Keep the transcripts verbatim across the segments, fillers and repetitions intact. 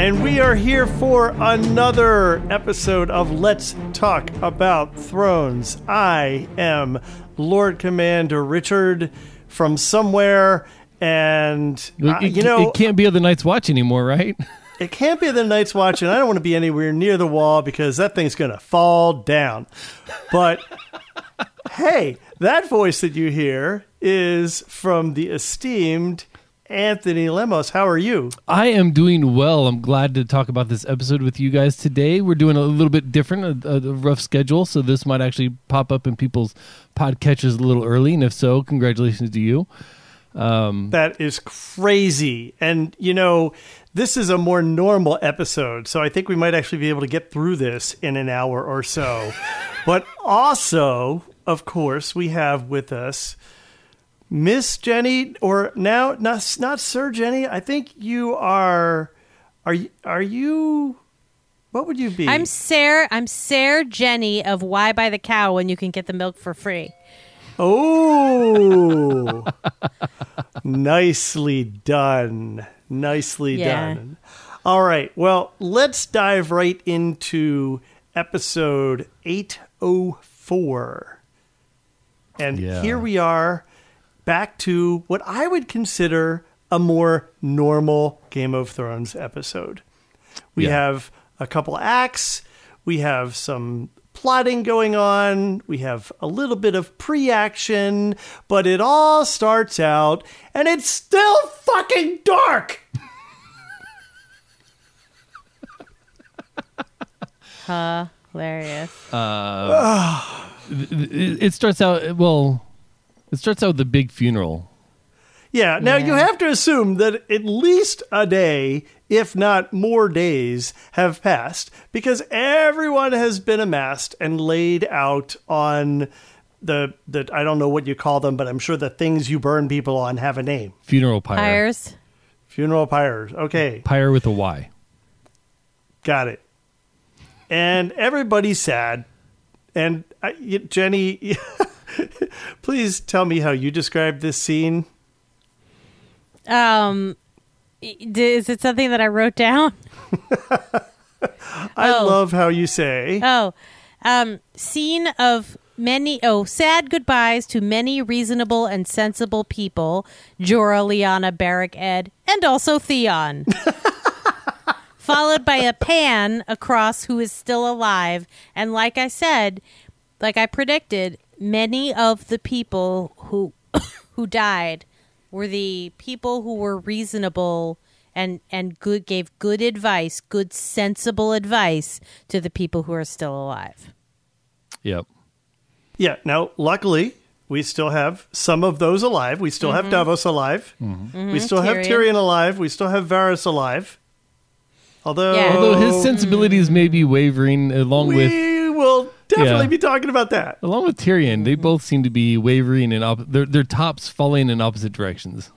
And we are here for another episode of Let's Talk About Thrones. I am Lord Commander Richard from somewhere, and uh, it, you know... It can't be of the Night's Watch anymore, right? It can't be the Night's Watch, and I don't want to be anywhere near the wall because that thing's going to fall down. But, hey, that voice that you hear is from the esteemed Anthony Lemos. How are you? I am doing well. I'm glad to talk about this episode with you guys today. We're doing a little bit different, a, a rough schedule, so this might actually pop up in people's podcatchers a little early, and if so, congratulations to you. Um, that is crazy. And, you know, this is a more normal episode, so I think we might actually be able to get through this in an hour or so. But also, of course, we have with us Miss Jenny, or now not not Sir Jenny. I think you are. Are you? Are you? What would you be? I'm Sarah. I'm Sarah Jenny of Why Buy the Cow When You Can Get the Milk for Free. Oh, nicely done. Nicely yeah. done. All right. Well, let's dive right into episode eight oh four, and yeah. here we are. Back to what I would consider a more normal Game of Thrones episode. We yeah. have a couple acts. We have some plotting going on. We have a little bit of pre-action. But it all starts out, and it's still fucking dark! Hilarious. Uh, it, it starts out, well... It starts out with the big funeral. Yeah, now yeah. you have to assume that at least a day, if not more days, have passed because everyone has been amassed and laid out on the, the I don't know what you call them, but I'm sure the things you burn people on have a name. Funeral pyre. Pyres. Funeral pyres. Okay. Pyre with a Y. Got it. And everybody's sad. And I, Jenny... Please tell me how you describe this scene. Um, is it something that I wrote down? I oh. love how you say. Oh, um, scene of many, oh, sad goodbyes to many reasonable and sensible people. Jorah, Lyanna, Beric, Ed, and also Theon. Followed by a pan across who is still alive. And like I said, like I predicted, many of the people who who died were the people who were reasonable and, and good gave good advice, good sensible advice to the people who are still alive. Yep. Yeah. Now, luckily, we still have some of those alive. We still Mm-hmm. have Davos alive. Mm-hmm. Mm-hmm. We still have Tyrion. Tyrion alive. We still have Varys alive. Although, Yeah. Although his sensibilities may be wavering along we with... will definitely Yeah. be talking about that. Along with Tyrion, they both seem to be wavering in op- their their tops falling in opposite directions.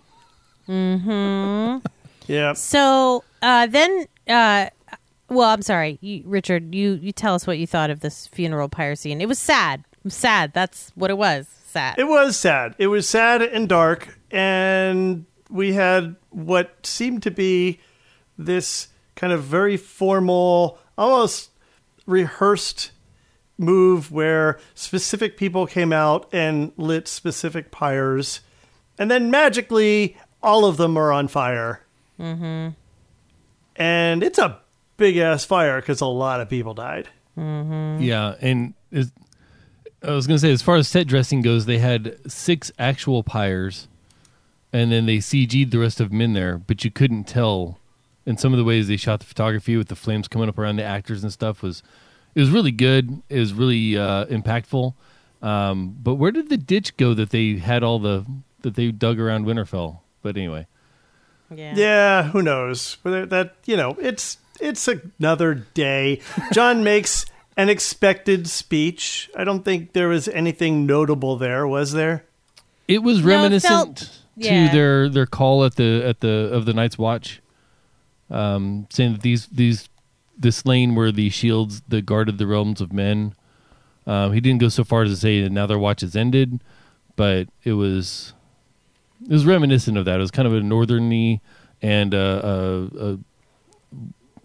Mm-hmm. Yeah. So uh, then, uh, well, I'm sorry, you, Richard. You you tell us what you thought of this funeral pyre scene. It was sad. It was sad. That's what it was. Sad. It was sad. It was sad and dark, and we had what seemed to be this kind of very formal, almost rehearsed move where specific people came out and lit specific pyres, and then magically all of them are on fire. Mm-hmm. And it's a big ass fire because a lot of people died. Mm-hmm. Yeah, and is, I was going to say, as far as set dressing goes, they had six actual pyres, and then they C G'd the rest of them in there, but you couldn't tell. And some of the ways they shot the photography with the flames coming up around the actors and stuff was, it was really good. It was really uh, impactful. Um, but where did the ditch go that they had all the that they dug around Winterfell? But anyway, Yeah. Yeah, who knows? Whether that, you know, it's it's another day. John makes an expected speech. I don't think there was anything notable there, was there? it was No, it reminiscent felt- yeah. to their their call at the at the of the Night's Watch, um, saying that these these this lane were the shields that guarded the realms of men. Um, he didn't go so far as to say that now their watch has ended, but it was it was reminiscent of that. It was kind of a northerny and a, a, a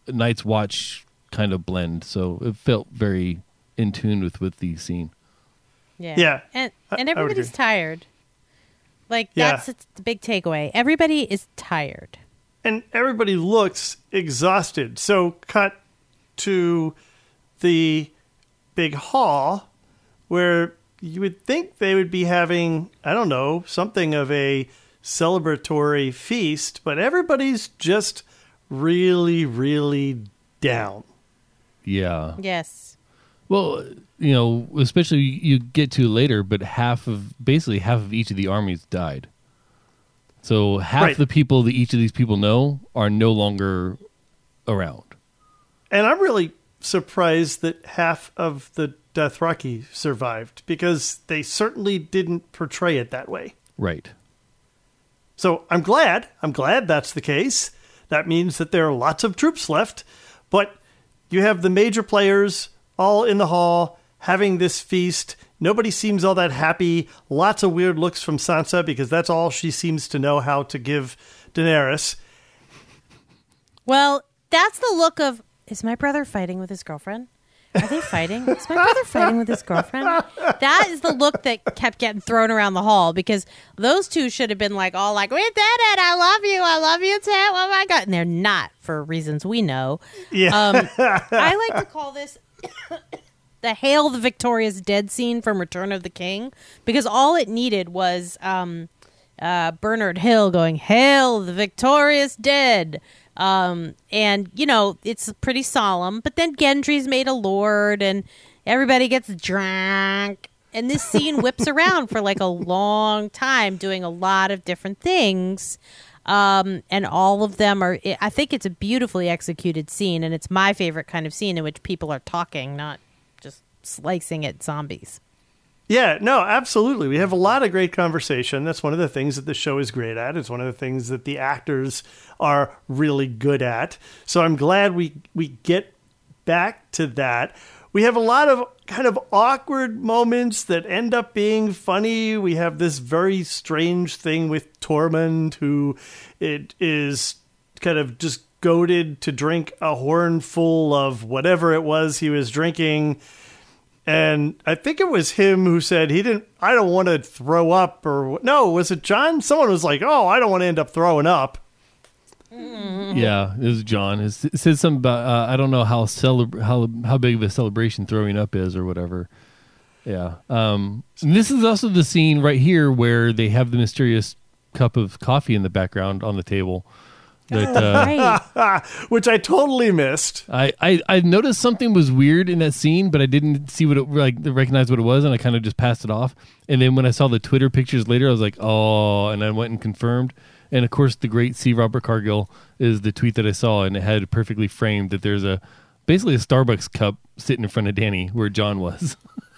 Night's Watch kind of blend. So it felt very in tune with, with the scene. Yeah. Yeah. And I- and I would everybody's agree. tired. Like Yeah. that's the big takeaway. Everybody is tired. And everybody looks exhausted. So cut to the big hall where you would think they would be having, I don't know, something of a celebratory feast, but everybody's just really, really down. Yeah. Yes. Well, you know, especially you get to later, but half of, basically half of each of the armies died. So half Right. the people that each of these people know are no longer around. And I'm really surprised that half of the Dothraki survived, because they certainly didn't portray it that way. Right. So I'm glad. I'm glad that's the case. That means that there are lots of troops left. But you have the major players all in the hall having this feast. Nobody seems all that happy. Lots of weird looks from Sansa, because that's all she seems to know how to give Daenerys. Well, that's the look of, is my brother fighting with his girlfriend? Are they fighting? Is my brother fighting with his girlfriend? That is the look that kept getting thrown around the hall, because those two should have been like all like, we did it. I love you. I love you too. Oh my God. And they're not, for reasons we know. Yeah. Um, I like to call this the Hail the Victorious Dead scene from Return of the King, because all it needed was um, uh, Bernard Hill going, Hail the Victorious Dead. Um, and, you know, it's pretty solemn, but then Gendry's made a lord and everybody gets drunk. And this scene whips around for like a long time, doing a lot of different things. Um, and all of them are, I think it's a beautifully executed scene, and it's my favorite kind of scene in which people are talking, not just slicing at zombies. Yeah, no, absolutely. We have a lot of great conversation. That's one of the things that the show is great at. It's one of the things that the actors are really good at. So I'm glad we we get back to that. We have a lot of kind of awkward moments that end up being funny. We have this very strange thing with Tormund, who it is kind of just goaded to drink a hornful of whatever it was he was drinking. And I think it was him who said he didn't, I don't want to throw up, or no, was it John? Someone was like, oh, I don't want to end up throwing up. Yeah, it was John. It s- it said something about, uh, I don't know how celebra- how how big of a celebration throwing up is or whatever. Yeah. Um, and this is also the scene right here where they have the mysterious cup of coffee in the background on the table. That, uh, Right. Which I totally missed. I, I, I noticed something was weird in that scene, but I didn't see what it like recognize what it was, and I kind of just passed it off. And then when I saw the Twitter pictures later, I was like, oh, and I went and confirmed. And of course, the great C. Robert Cargill is the tweet that I saw, and it had perfectly framed that there's a basically a Starbucks cup sitting in front of Danny where John was.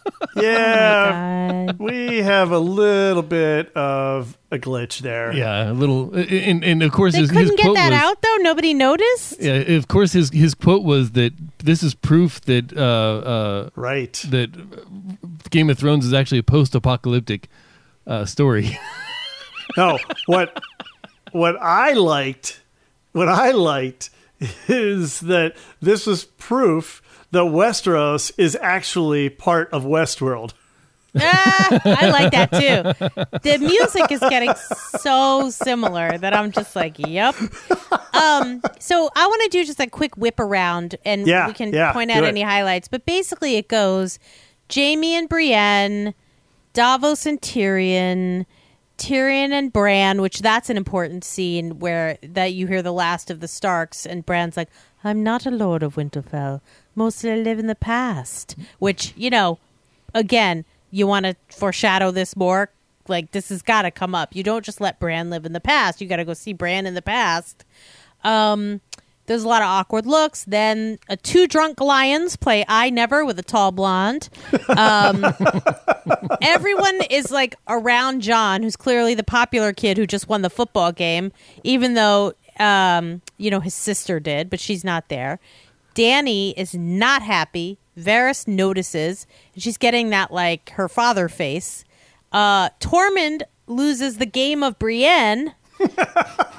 Yeah, God. we have a little bit of a glitch there. Yeah, a little, and, and of course They his, couldn't his get quote that was, out, though? Nobody noticed? Yeah, of course his his quote was that this is proof that uh, uh, Right. that Game of Thrones is actually a post-apocalyptic uh, story. No, what what I liked, what I liked is that this was proof that Westeros is actually part of Westworld. Ah, I like that too. The music is getting so similar that I'm just like, yep. Um, so I want to do just a quick whip around, and Yeah, we can yeah, point do out it. any highlights. But basically, it goes Jaime and Brienne, Davos and Tyrion, Tyrion and Bran, which that's an important scene where that you hear the last of the Starks, and Bran's like, "I'm not a Lord of Winterfell. Mostly I live in the past," which, you know, again, you want to foreshadow this more. Like, this has got to come up. You don't just let Bran live in the past. You got to go see Bran in the past. Um, there's a lot of awkward looks. Then uh, two drunk lions play I Never with a tall blonde. Um, everyone is like around John, who's clearly the popular kid who just won the football game, even though, um, you know, his sister did, but she's not there. Dany is not happy. Varys notices, and she's getting that, like, her father face. Uh, Tormund loses the game of Brienne.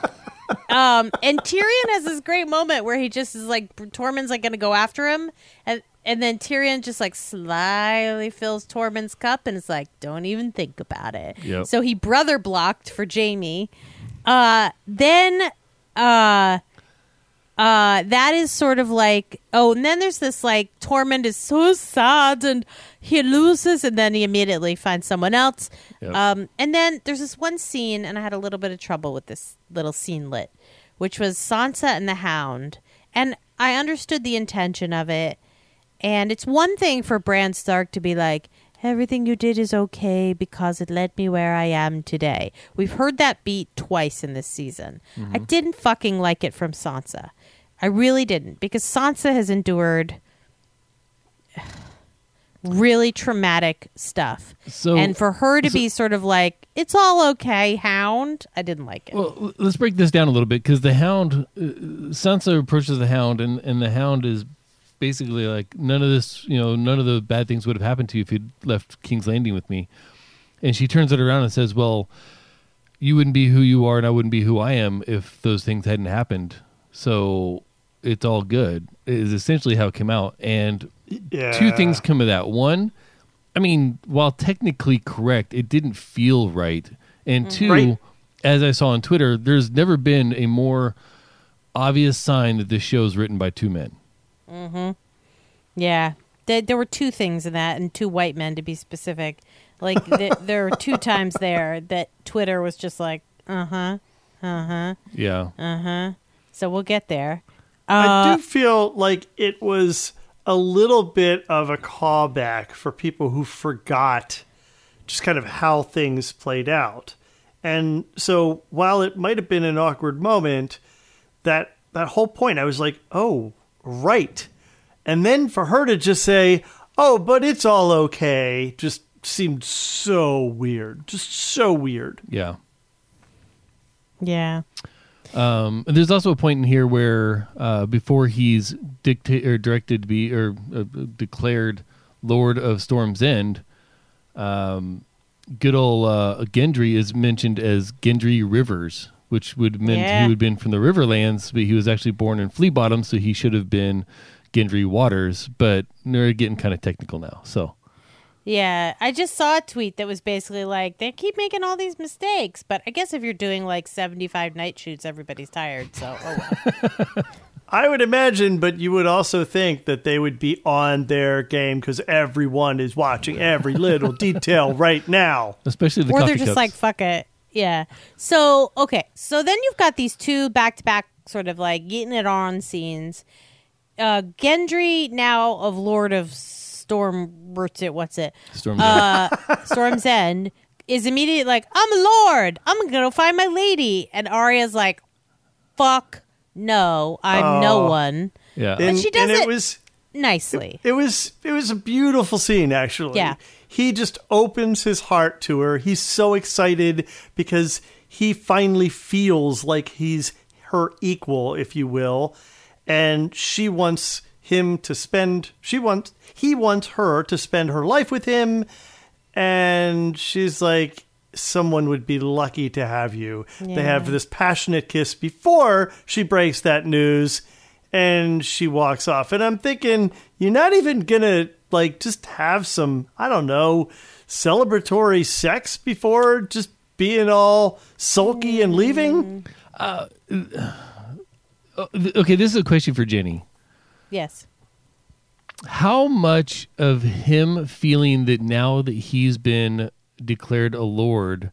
um, and Tyrion has this great moment where he just is like, Tormund's like going to go after him. And, and then Tyrion just like slyly fills Tormund's cup and is like, don't even think about it. Yep. So he brother blocked for Jaime. Uh, then, uh, uh, that is sort of like, oh, and then there's this like, Tormund is so sad and he loses and then he immediately finds someone else. Yep. Um, and then there's this one scene, and I had a little bit of trouble with this little scene lit, which was Sansa and the Hound. And I understood the intention of it. And it's one thing for Bran Stark to be like, everything you did is okay because it led me where I am today. We've heard that beat twice in this season. Mm-hmm. I didn't fucking like it from Sansa. I really didn't, because Sansa has endured really traumatic stuff. So, and for her to so, be sort of like, it's all okay, Hound, I didn't like it. Well, let's break this down a little bit, because the Hound, uh, Sansa approaches the Hound, and, and the Hound is basically like, none of this, you know, none of the bad things would have happened to you if you'd left King's Landing with me. And she turns it around and says, well, you wouldn't be who you are and I wouldn't be who I am if those things hadn't happened. So it's all good, is essentially how it came out. And yeah. two things come of that. One, I mean, while technically correct, it didn't feel right. And two, right. as I saw on Twitter, there's never been a more obvious sign that this show is written by two men. Mm-hmm. Yeah. There, there were two things in that, and two white men to be specific. Like, the, there were two times there that Twitter was just like, uh-huh, uh-huh. Yeah. Uh-huh. So we'll get there. Uh, I do feel like it was a little bit of a callback for people who forgot just kind of how things played out. And so while it might have been an awkward moment, that that whole point, I was like, oh, right. And then for her to just say, oh, but it's all okay, just seemed so weird. Just so weird. Yeah. Yeah. Um, and there's also a point in here where uh, before he's dicta- or directed to be or uh, declared Lord of Storm's End, um, good old uh, Gendry is mentioned as Gendry Rivers, which would mean Yeah. he would have been from the Riverlands, but he was actually born in Flea Bottom, so he should have been Gendry Waters. But they're getting kind of technical now, so. Yeah, I just saw a tweet that was basically like, they keep making all these mistakes, but I guess if you're doing like seventy-five night shoots, everybody's tired, so oh well. I would imagine, but you would also think that they would be on their game because everyone is watching every little detail right now. Especially the Or coffee they're just cups. like, fuck it. Yeah. So, okay. So then you've got these two back-to-back sort of like getting it on scenes. Uh, Gendry, now of Lord of Storm, what's it? What's it? Storm's uh, Storm's End, is immediately like, I'm a lord. I'm going to go find my lady. And Arya's like, fuck no, I'm Oh. no one. yeah. And, she does and it, it was Nicely. it was it was a beautiful scene, actually. Yeah. He just opens his heart to her. He's so excited because he finally feels like he's her equal, if you will. And she wants him to spend she wants he wants her to spend her life with him, and she's like, someone would be lucky to have you. Yeah. They have this passionate kiss before she breaks that news, and she walks off. And I'm thinking, you're not even gonna like just have some, I don't know, celebratory sex before just being all sulky and leaving? Uh, okay, this is a question for Jenny. Yes. How much of him feeling that now that he's been declared a lord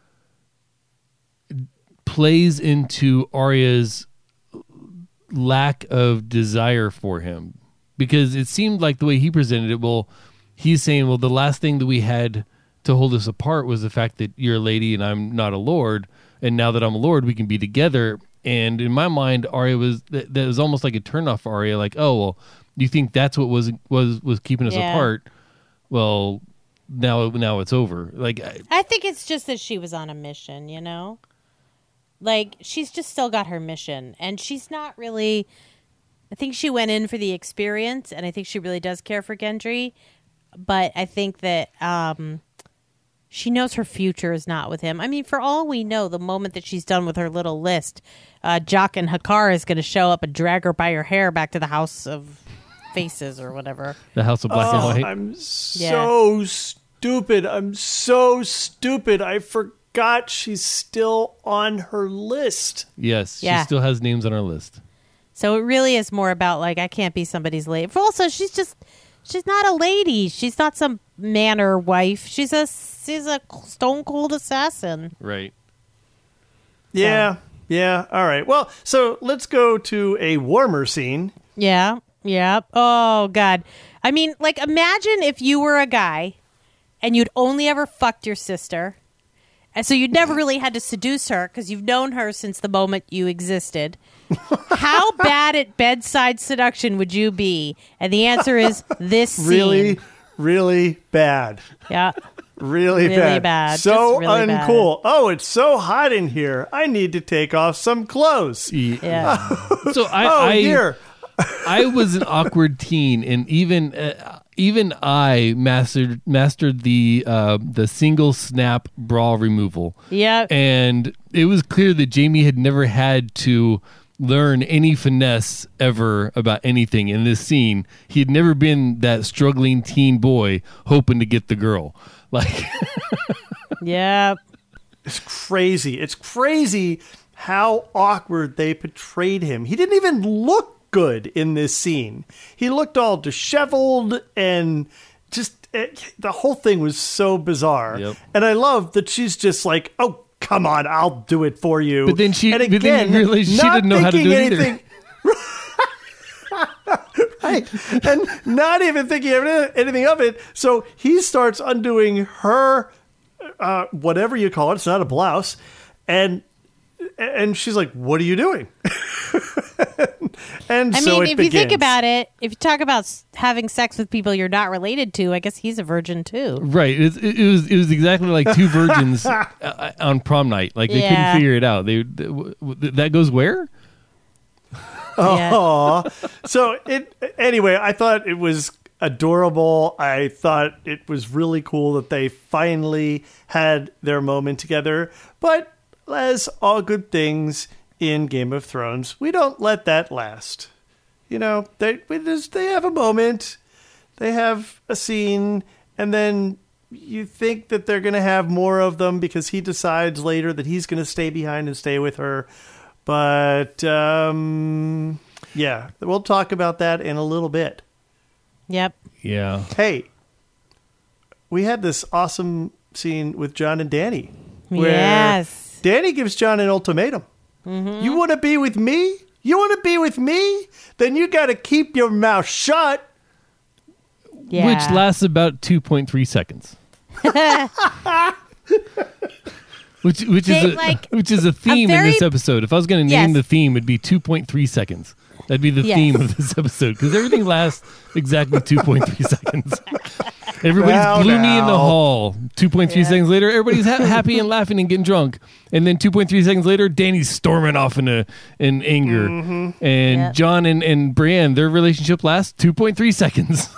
plays into Arya's lack of desire for him? Because it seemed like the way he presented it, well, he's saying, well, the last thing that we had to hold us apart was the fact that you're a lady and I'm not a lord, and now that I'm a lord, we can be together. And in my mind, Arya was that, that was almost like a turnoff for Arya, like, oh, well, you think that's what was was was keeping us Yeah. apart? Well, now now it's over. Like, I, I think it's just that she was on a mission, you know? Like, she's just still got her mission. And she's not really... I think she went in for the experience, and I think she really does care for Gendry. But I think that um, she knows her future is not with him. I mean, for all we know, the moment that she's done with her little list, uh, Jock and Hakar is going to show up and drag her by her hair back to the House of Faces or whatever. The House of Black oh, and White. I'm so Yeah. stupid. I'm so stupid. I forgot she's still on her list. Yes, Yeah. she still has names on our list. So it really is more about like I can't be somebody's lady. Also, she's just she's not a lady. She's not some man or wife. She's a she's a stone cold assassin. Right. Yeah. Yeah. All right. Well, so let's go to a warmer scene. Yeah. Yeah. Oh God. I mean, like imagine if you were a guy and you'd only ever fucked your sister. And so you'd never really had to seduce her because you've known her since the moment you existed. How bad at bedside seduction would you be? And the answer is this scene. Really, really bad. Yeah. Really, Really bad. bad. So Just really bad. uncool. Oh, it's so hot in here. I need to take off some clothes. Yeah. So I, Oh, I here. I was an awkward teen, and even uh, even I mastered mastered the uh, the single snap bra removal. Yeah. And it was clear that Jamie had never had to learn any finesse ever about anything in this scene. He had never been that struggling teen boy hoping to get the girl. Like, Yeah. It's crazy. It's crazy how awkward they portrayed him. He didn't even look good in this scene. He looked all disheveled and just it, the whole thing was so bizarre. Yep. And I love that she's just like, "Oh, come on, I'll do it for you." But then she- and but then you realize she not didn't know how to thinking do it either. anything- Right. And not even thinking of it- anything of it. So he starts undoing her, uh, whatever you call it. It's not a blouse. And and she's like, "What are you doing?" and I so mean, it if begins. you think about it, if you talk about s- having sex with people you're not related to, I guess he's a virgin too. right? It, it was it was exactly like two virgins uh, on prom night. Like they Yeah. couldn't figure it out. They, they w- w- that goes where? Yeah. Aw. So it anyway, I thought it was adorable. I thought it was really cool that they finally had their moment together. But as all good things in Game of Thrones, we don't let that last. You know, they we just they have a moment, they have a scene, and then you think that they're going to have more of them because he decides later that he's going to stay behind and stay with her. But um, yeah, we'll talk about that in a little bit. Yep. Yeah. Hey, we had this awesome scene with John and Danny. Where Yes. Danny gives John an ultimatum. You want to be with me? You want to be with me? Then you got to keep your mouth shut. Yeah. Which lasts about two point three seconds. which which They, is a, like, which is a theme very- in this episode. If I was going to name Yes. the theme, it'd be two point three seconds. That'd be the Yes. theme of this episode because everything lasts exactly two point three seconds. Everybody's Well, gloomy in the now. hall. two point three Yeah. seconds later, everybody's ha- happy and laughing and getting drunk. And then two point three seconds later, Danny's storming off in a, in anger. And Yep. John and, and Brienne, their relationship lasts two point three seconds.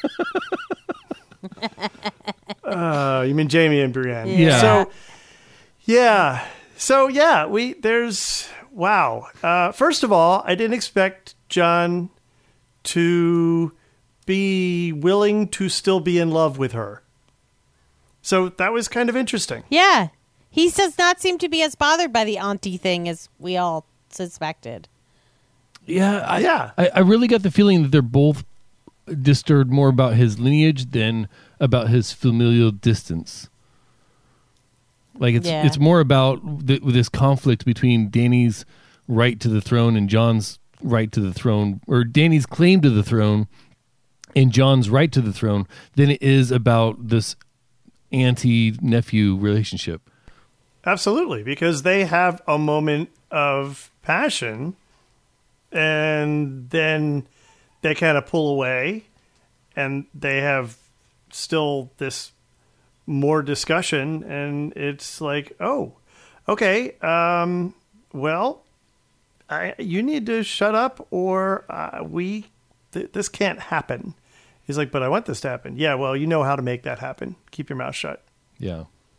Uh, you mean Jamie and Brienne? Yeah. So, yeah. So yeah, we there's wow. Uh, first of all, I didn't expect John to be willing to still be in love with her. So that was kind of interesting. Yeah. He does not seem to be as bothered by the auntie thing as we all suspected. Yeah, I, Yeah. I, I really got the feeling that they're both disturbed more about his lineage than about his familial distance. Like it's Yeah. it's more about the, this conflict between Danny's right to the throne and John's right to the throne, or Danny's claim to the throne and John's right to the throne, than it is about this auntie-nephew relationship. Absolutely, because they have a moment of passion and then they kind of pull away and they have still this more discussion and it's like, oh, okay, um, well, I, you need to shut up or uh, we, th- this can't happen. He's like, but I want this to happen. Yeah, well, you know how to make that happen. Keep your mouth shut. Yeah.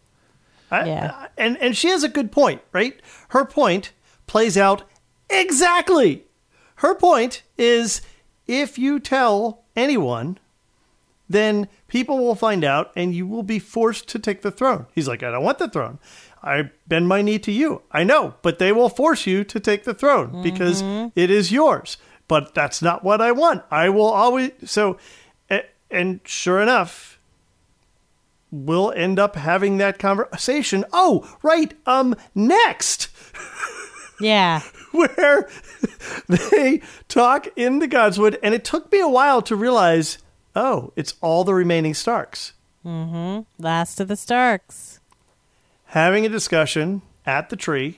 I, Yeah. I- and and she has a good point, right? Her point plays out exactly. Her point is, if you tell anyone, then people will find out and you will be forced to take the throne. He's like, I don't want the throne. I bend my knee to you. I know, but they will force you to take the throne because it is yours. But that's not what I want. I will always... So, a- and sure enough, we'll end up having that conversation. Oh, right. Um, next, Yeah. where they talk in the Godswood, and it took me a while to realize, oh, it's all the remaining Starks Last of the Starks. having a discussion at the tree.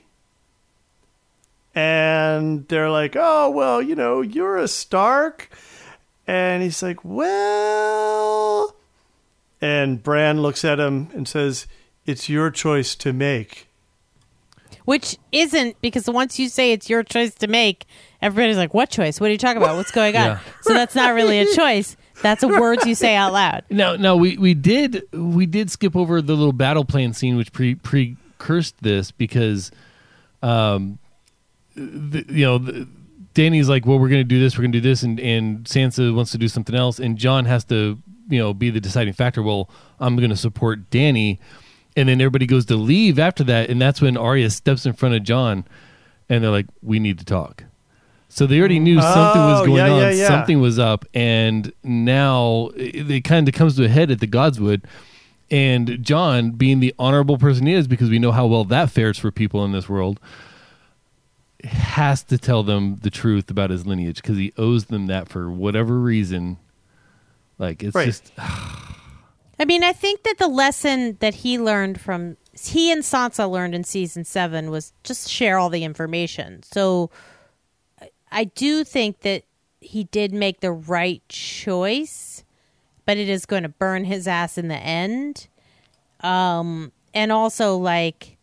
And they're like, oh, well, you know, you're a Stark. And he's like, well... And Bran looks at him and says, it's your choice to make. Which isn't, because once you say it's your choice to make, everybody's like, what choice? What are you talking about? What's going on? Yeah. So that's not really a choice. That's a words you say out loud. Now, now we, we did we did skip over the little battle plan scene, which pre precursed this because, um, the, you know, the, Danny's like, well, we're going to do this, we're going to do this, and and Sansa wants to do something else, and Jon has to, you know, be the deciding factor. Well, I'm going to support Danny, and then everybody goes to leave after that, and that's when Arya steps in front of Jon, and they're like, we need to talk. So they already knew something was Oh, going yeah, on, yeah, yeah. something was up, and now it, it kind of comes to a head at the Godswood. And Jon, being the honorable person he is, because we know how well that fares for people in this world, has to tell them the truth about his lineage because he owes them that for whatever reason. Like, it's Right. just... I mean, I think that the lesson that he learned from, he and Sansa learned in season seven was just share all the information. So I do think that he did make the right choice, but it is going to burn his ass in the end. Um, and also, like,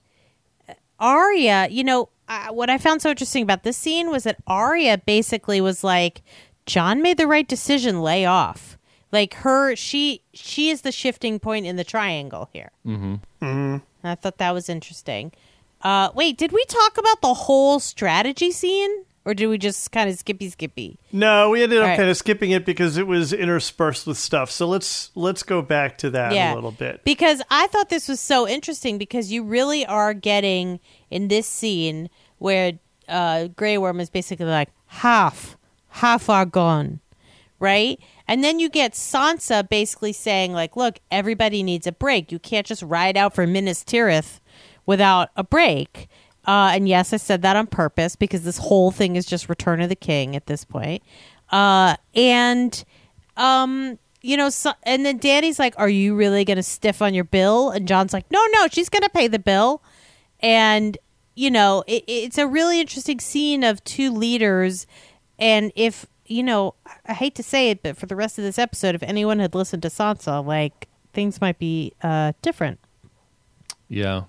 Arya, you know, uh, what I found so interesting about this scene was that Arya basically was like, Jon made the right decision, lay off. Like her, she she is the shifting point in the triangle here. Mm-hmm. Mm-hmm. I thought that was interesting. Uh, wait, did we talk about the whole strategy scene? Or did we just kind of skippy skippy? No, we ended up All right. kind of skipping it because it was interspersed with stuff. So let's let's go back to that a little bit. Because I thought this was so interesting because you really are getting in this scene where uh, Grey Worm is basically like, half, half are gone, right? And then you get Sansa basically saying like, look, everybody needs a break. You can't just ride out for Minas Tirith without a break. Uh, and yes, I said that on purpose because this whole thing is just Return of the King at this point. Uh, and, um, you know, so, and then Danny's like, are you really going to stiff on your bill? And John's like, no, no, she's going to pay the bill. And, you know, it, it's a really interesting scene of two leaders. And if, you know, I hate to say it, but for the rest of this episode, if anyone had listened to Sansa, like, things might be uh, different. Yeah.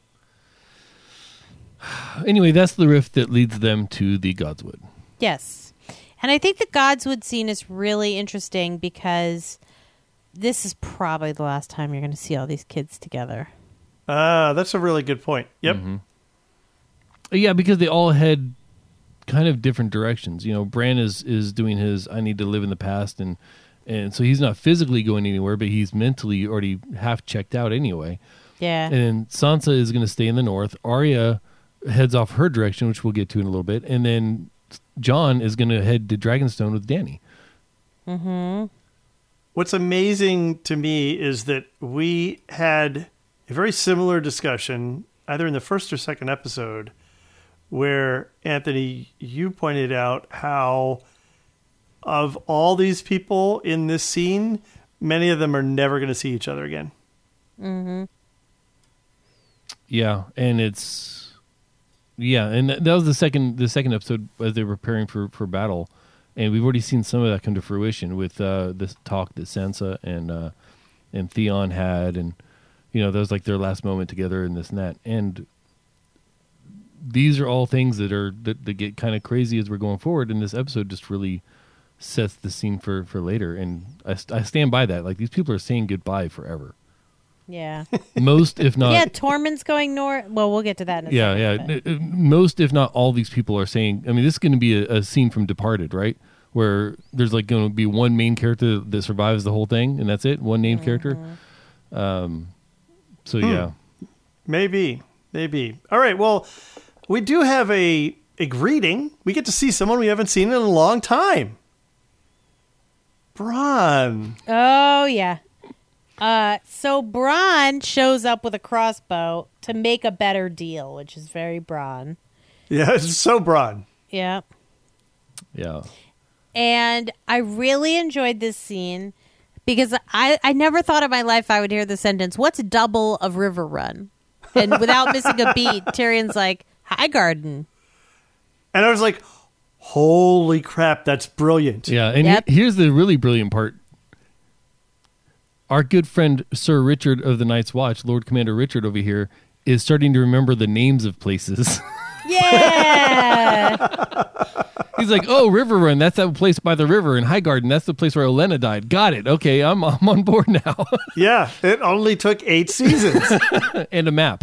Anyway, that's the rift that leads them to the Godswood. Yes. And I think the Godswood scene is really interesting because this is probably the last time you're going to see all these kids together. Ah, that's a really good point. Yep. Mm-hmm. Yeah, because they all head kind of different directions. You know, Bran is, is doing his I need to live in the past, and and so he's not physically going anywhere, but he's mentally already half checked out anyway. Yeah. And then Sansa is going to stay in the north. Arya heads off her direction, which we'll get to in a little bit, and then Jon is going to head to Dragonstone with Dany. Mm-hmm. What's amazing to me is that we had a very similar discussion, either in the first or second episode, where, Anthony, you pointed out how of all these people in this scene, many of them are never going to see each other again. Mm-hmm. Yeah, and it's yeah, and that was the second the second episode as they were preparing for, for battle, and we've already seen some of that come to fruition with uh, this talk that Sansa and uh, and Theon had, and you know that was like their last moment together and this and that, and these are all things that are that, that get kind of crazy as we're going forward, and this episode just really sets the scene for, for later, and I, I stand by that. Like, these people are saying goodbye forever. Yeah. Most, if not, yeah, Tormund's going north. Well, we'll get to that in a yeah, second. yeah. but- Uh, Most, if not all, these people are saying. I mean, this is going to be a, a scene from Departed, right? Where there's like going to be one main character that survives the whole thing, and that's it. One named character. Um. So yeah. Maybe, maybe. All right. Well, we do have a a greeting. We get to see someone we haven't seen in a long time. Bronn. Oh, yeah. Uh, so Bronn shows up with a crossbow to make a better deal, which is very Bronn. Yeah, it's so Bronn. Yeah. Yeah. And I really enjoyed this scene because I, I never thought in my life I would hear the sentence, what's double of River Run? And without missing a beat, Tyrion's like, Highgarden. And I was like, holy crap, that's brilliant. Yeah, and Yep. he- here's the really brilliant part. Our good friend Sir Richard of the Night's Watch, Lord Commander Richard over here, is starting to remember the names of places. Yeah. He's like, oh, River Run, that's that place by the river, and Highgarden, that's the place where Olenna died. Got it. Okay, I'm I'm on board now. Yeah, it only took eight seasons. And a map.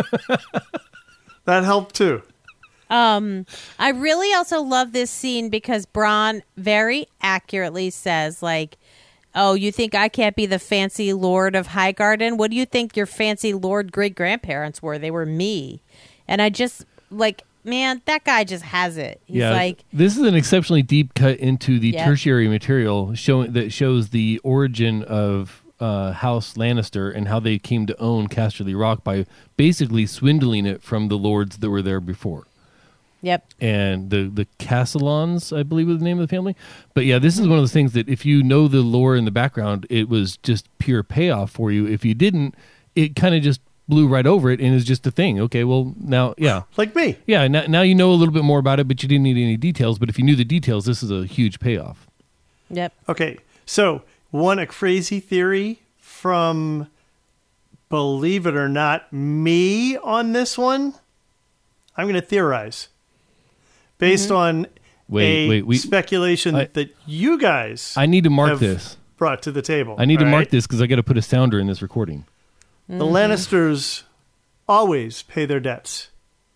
That helped too. Um, I really also love this scene because Bronn very accurately says, like, oh, you think I can't be the fancy lord of Highgarden? What do you think your fancy lord great-grandparents were? They were me. And I just, like, man, that guy just has it. He's yeah, like, this is an exceptionally deep cut into the Yep. tertiary material showing that shows the origin of uh, House Lannister and how they came to own Casterly Rock by basically swindling it from the lords that were there before. yep. And the the Castellans, I believe, was the name of the family. But yeah, this is one of those things that if you know the lore in the background, it was just pure payoff for you. If you didn't, it kind of just blew right over it and is just a thing. Okay, well now, yeah, Like me. yeah. Now, now you know a little bit more about it, but you didn't need any details. But if you knew the details, this is a huge payoff. Yep. Okay, so one a crazy theory from, believe it or not, me on this one. I'm going to theorize based on Wait, a wait, we- speculation I- that you guys I need to mark have this. brought to the table. I need to all mark right? this because I got to put a sounder in this recording. The Lannisters always pay their debts.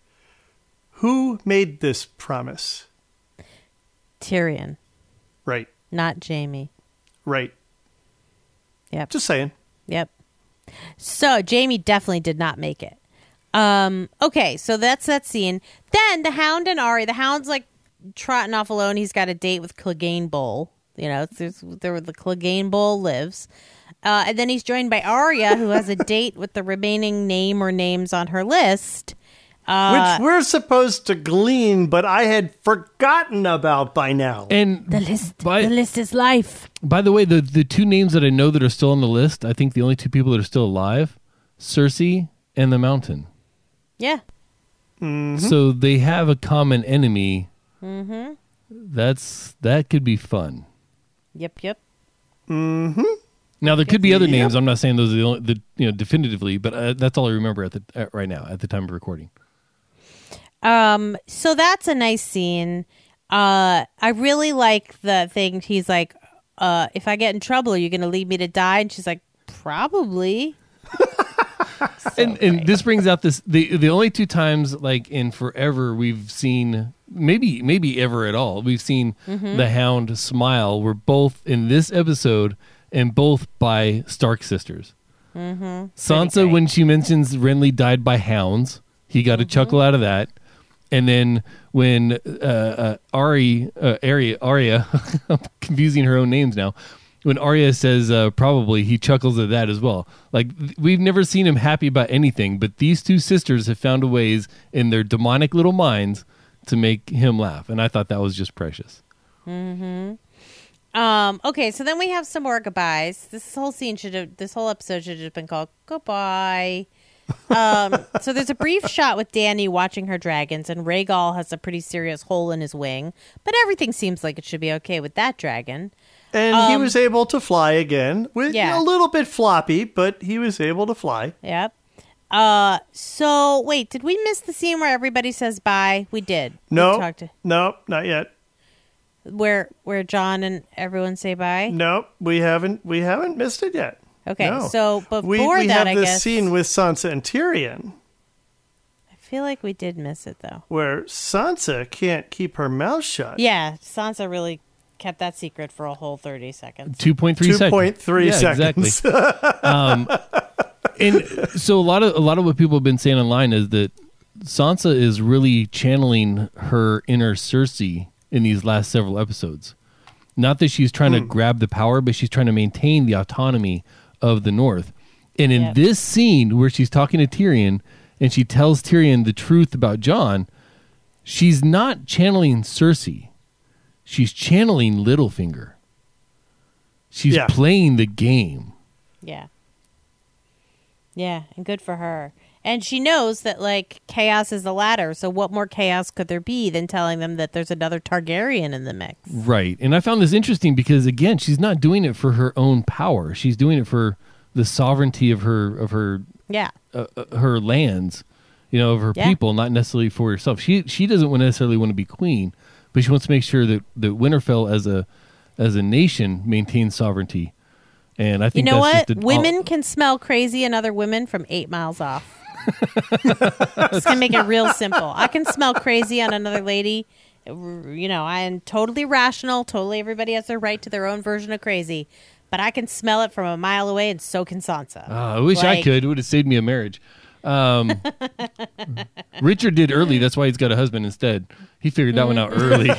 Who made this promise? Tyrion, Right, not Jamie. right. Yep. Just saying. Yep. So Jamie definitely did not make it. Um, okay, so that's that scene. Then the Hound and Arya. The Hound's like trotting off alone. He's got a date with Clegane Bowl. You know, there's there the Clegane Bowl lives. Uh, and then he's joined by Arya, who has a date with the remaining name or names on her list. Uh, Which we're supposed to glean, but I had forgotten about by now. And the list. by, the list is life. by the way, the the two names that I know that are still on the list, I think the only two people that are still alive, Cersei and the Mountain. Yeah. So they have a common enemy. Mm-hmm. That's that could be fun. Yep. Yep. Now there could be other Yep. names. I'm not saying those are the, only, the you know definitively, but uh, that's all I remember at the at, right now at the time of recording. Um, so that's a nice scene. Uh, I really like the thing. He's like, uh, if I get in trouble, are you going to leave me to die? And she's like, probably. and and this brings out this the the only two times like in forever we've seen maybe maybe ever at all we've seen the Hound smile were both in this episode and both by Stark sisters. Mm-hmm. Sansa, great. when she mentions Renly died by hounds, he got a chuckle out of that. And then when uh, uh, Ari, uh, Arya, Arya, I'm confusing her own names now. When Arya says uh, probably, he chuckles at that as well. Like, th- we've never seen him happy about anything, but these two sisters have found a ways in their demonic little minds to make him laugh. And I thought that was just precious. Um, okay, so then we have some more goodbyes. This whole scene should have, this whole episode should have just been called Goodbye. Um, so there's a brief shot with Dany watching her dragons, and Rhaegal has a pretty serious hole in his wing, but everything seems like it should be okay with that dragon. And he was able to fly again. With Yeah. a little bit floppy, but he was able to fly. Yep. Uh, so wait, did we miss the scene where everybody says bye? We did. We No, talked to, no, not yet. where where John and everyone say bye. No, we haven't. We haven't missed it yet. Okay, No. so we, before we that, have I this guess scene with Sansa and Tyrion I feel like we did miss it though. where Sansa can't keep her mouth shut. Yeah, Sansa really kept that secret for a whole thirty seconds. two point three two seconds. point three yeah, seconds. Exactly. um, and so a lot of a lot of what people have been saying online is that Sansa is really channeling her inner Cersei in these last several episodes. Not that she's trying Mm. to grab the power, but she's trying to maintain the autonomy of the North. And in Yep. this scene where she's talking to Tyrion and she tells Tyrion the truth about Jon, she's not channeling Cersei. She's channeling Littlefinger. She's Yeah. playing the game. Yeah. Yeah, and good for her. And she knows that, like, chaos is the ladder. So what more chaos could there be than telling them that there's another Targaryen in the mix? Right. And I found this interesting because, again, she's not doing it for her own power. She's doing it for the sovereignty of her of her Yeah. uh, uh, her lands, you know, of her Yeah. people, not necessarily for herself. She she doesn't necessarily want to be queen, but she wants to make sure that, that Winterfell as a as a nation maintains sovereignty. And I You think know that's what? just a, Women can smell crazy in other women from eight miles off. Just gonna make it real simple. I can smell crazy on another lady. You know, I am totally rational. Totally, everybody has their right to their own version of crazy. But I can smell it from a mile away, and so can Sansa. Ah, I wish I Like- could. It would have saved me a marriage. Um, Richard did early. That's why he's got a husband instead. He figured that one out early.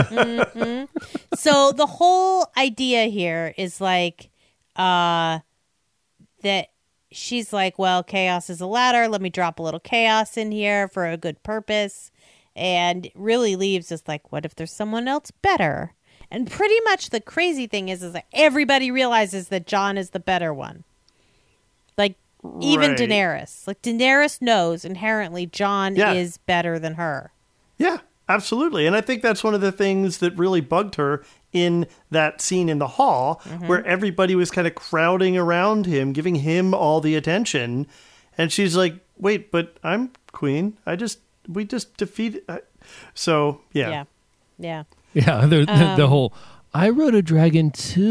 So the whole idea here is like uh that she's like, well, chaos is a ladder. Let me drop a little chaos in here for a good purpose. And really leaves us like, what if there's someone else better? And pretty much the crazy thing is, is that everybody realizes that Jon is the better one. Like, even Right. Daenerys. Like, Daenerys knows inherently Jon Yeah. is better than her. Yeah, absolutely. And I think that's one of the things that really bugged her in that scene in the hall where everybody was kind of crowding around him, giving him all the attention. And she's like, wait, but I'm queen. I just, we just defeated. I... So, yeah. Yeah. Yeah. Yeah, the, the, the whole, I rode a dragon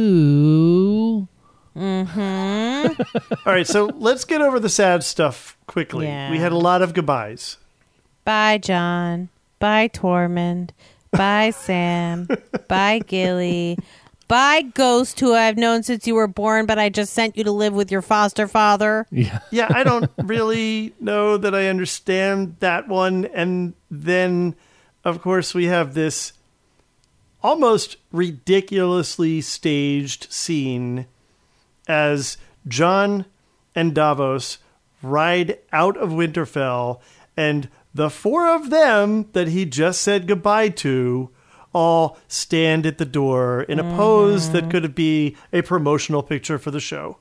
too. All right, so let's get over the sad stuff quickly. Yeah. We had a lot of goodbyes. Bye, John. Bye, Tormund. Bye, Sam. Bye, Gilly. Bye, Ghost, who I've known since you were born, but I just sent you to live with your foster father. Yeah. Yeah, I don't really know that I understand that one. And then, of course, we have this almost ridiculously staged scene as Jon and Davos ride out of Winterfell, and the four of them that he just said goodbye to all stand at the door in a pose that could be a promotional picture for the show.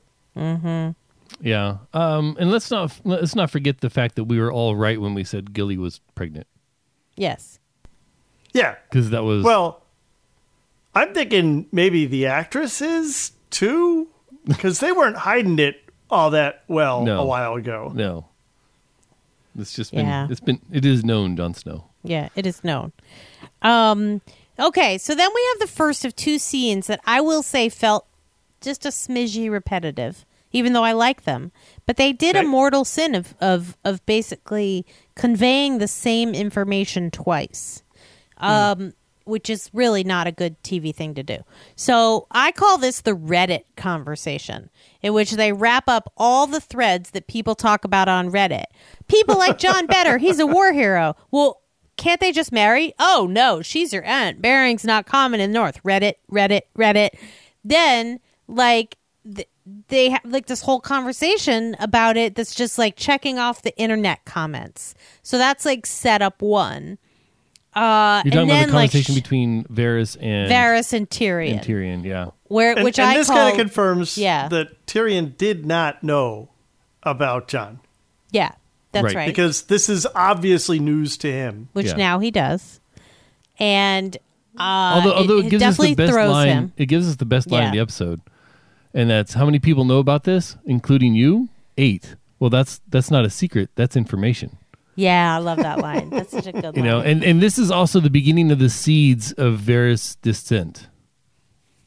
Yeah. Um, and let's not let's not forget the fact that we were all right when we said Gilly was pregnant, Yes. Yeah. because that was Well, I'm thinking maybe the actress is too, because they weren't hiding it all that well No. a while ago. no. It's just been Yeah. it's been it is known, Jon Snow. Yeah, it is known. Um, okay, so then we have the first of two scenes that I will say felt just a smidgy repetitive, even though I like them. But they did Okay. a mortal sin of, of, of basically conveying the same information twice, um, which is really not a good T V thing to do. So I call this the Reddit conversation, in which they wrap up all the threads that people talk about on Reddit. People like John Better, he's a war hero. Well, can't they just marry? Oh, no, she's your aunt. Marrying's not common in the North. Reddit, Reddit, Reddit. Then, like, th- they have, like, this whole conversation about it that's just, like, checking off the internet comments. So that's, like, setup one. Uh, You're talking and about then, the conversation like, between Varys and, Varys and Tyrion. and Tyrion, yeah. Where, And, which and I this call... kind of confirms Yeah. that Tyrion did not know about Jon, Yeah, that's Right. right. because this is obviously news to him. which Yeah. now he does. And uh, although although it, it gives us definitely the best throws line, him. it gives us the best line Yeah. of the episode, and that's how many people know about this, including you? Eight. Well, that's that's not a secret. That's information. Yeah, I love that line. That's such a good line. You know, and, and this is also the beginning of the seeds of Varys' descent.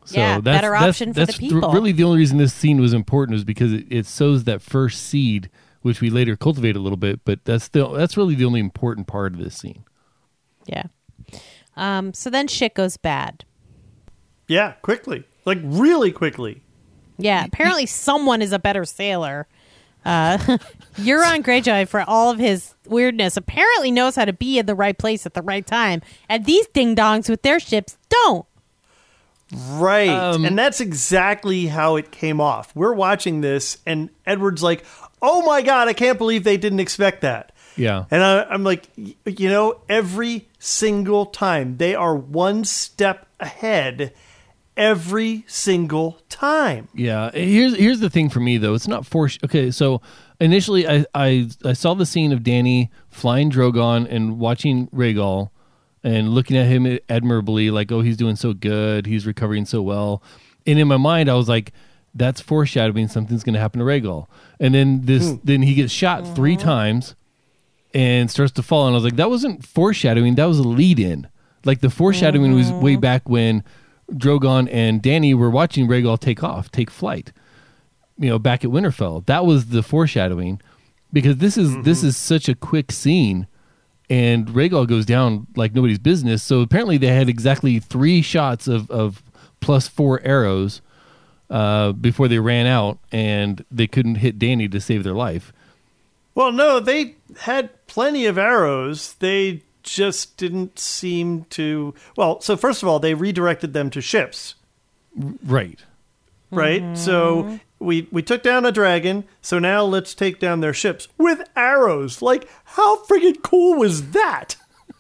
So Yeah, that's, better that's, option for that's the people. really the only reason this scene was important was because it, it sows that first seed, which we later cultivate a little bit. But that's the that's really the only important part of this scene. Yeah. Um, so then shit goes bad. Yeah, quickly. Like, really quickly. Yeah, apparently someone is a better sailor. Uh, Euron Greyjoy, for all of his weirdness, apparently knows how to be in the right place at the right time. And these ding-dongs with their ships don't. Right. Um, and that's exactly how it came off. We're watching this, and Edward's like, oh my God, I can't believe they didn't expect that. Yeah. And I, I'm like, y- you know, every single time they are one step ahead every single time. Yeah, here's here's the thing for me though. It's not for okay. So initially, I, I I saw the scene of Dany flying Drogon and watching Rhaegal, and looking at him admirably, like, oh, he's doing so good, he's recovering so well. And in my mind, I was like, that's foreshadowing something's going to happen to Rhaegal. And then this, then he gets shot mm-hmm. three times and starts to fall. And I was like, that wasn't foreshadowing. That was a lead in. Like the foreshadowing mm-hmm. was way back when Drogon and Dany were watching Rhaegal take off, take flight, you know, back at Winterfell. That was the foreshadowing, because this is mm-hmm. this is such a quick scene, and Rhaegal goes down like nobody's business. So apparently they had exactly three shots of, of plus four arrows uh, before they ran out, and they couldn't hit Dany to save their life. Well, no, they had plenty of arrows. They just didn't seem to. Well, so first of all, they redirected them to ships. Right. Right. Mm-hmm. So we we took down a dragon. So now let's take down their ships with arrows. Like, how freaking cool was that?